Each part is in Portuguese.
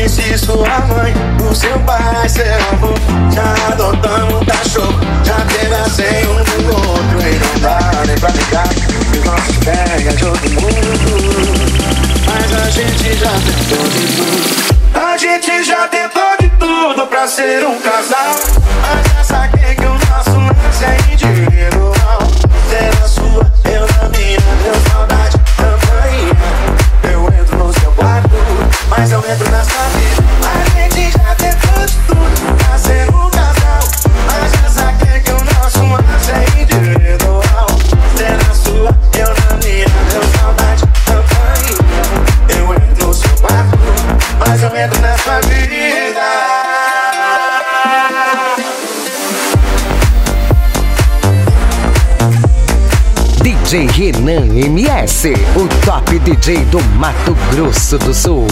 conheci sua mãe, o seu pai, seu avô. Já adotamos um cachorro, já teve a senha um do outro. E não dá nem pra ligar, que os nossos pega de outro mundo. Mas a gente já tentou de tudo. A gente já tentou de tudo pra ser um casal. Mas já saquei que o nosso lance é individual. Você na sua, eu na minha, deu saudade também. Eu entro no seu quarto, mas eu entro na sua vida. A gente já tentou de tudo pra ser um casal. Mas já saquei que o nosso lance é individual. Você na sua, eu na minha, deu saudade também. Eu entro no seu quarto, mas eu entro na sua vida. DJ Renan MS, o top DJ do Mato Grosso do Sul.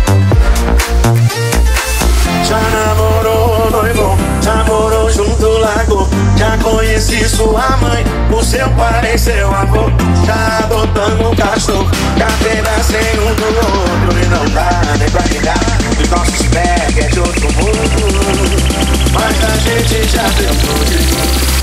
Já namorou, noivou, já morou junto, largou. Já conheci sua mãe, o seu pai e seu avô. Já adotamos um cachorro, já teve a senha um do outro. E não dá nem pra ligar, os nossos pés é de outro mundo. Mas a gente já tentou de tudo.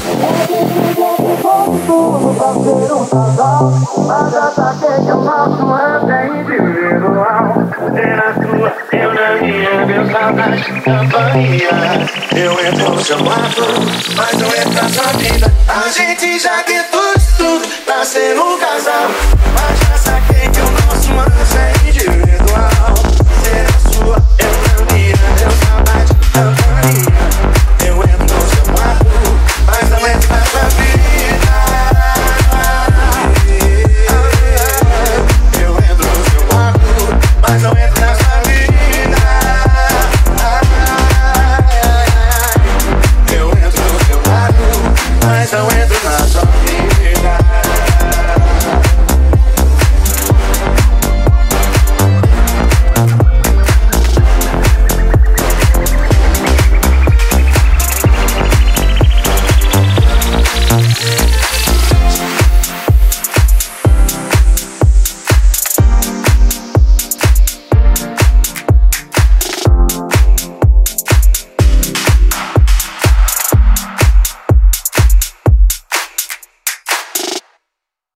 Pra ser um casal, mas já saquei que o nosso lance é individual. Você na sua, eu na minha, meu saudade campanha. Eu entro no seu quarto, mas eu entro na sua vida. A gente já tentou de tudo pra ser um casal.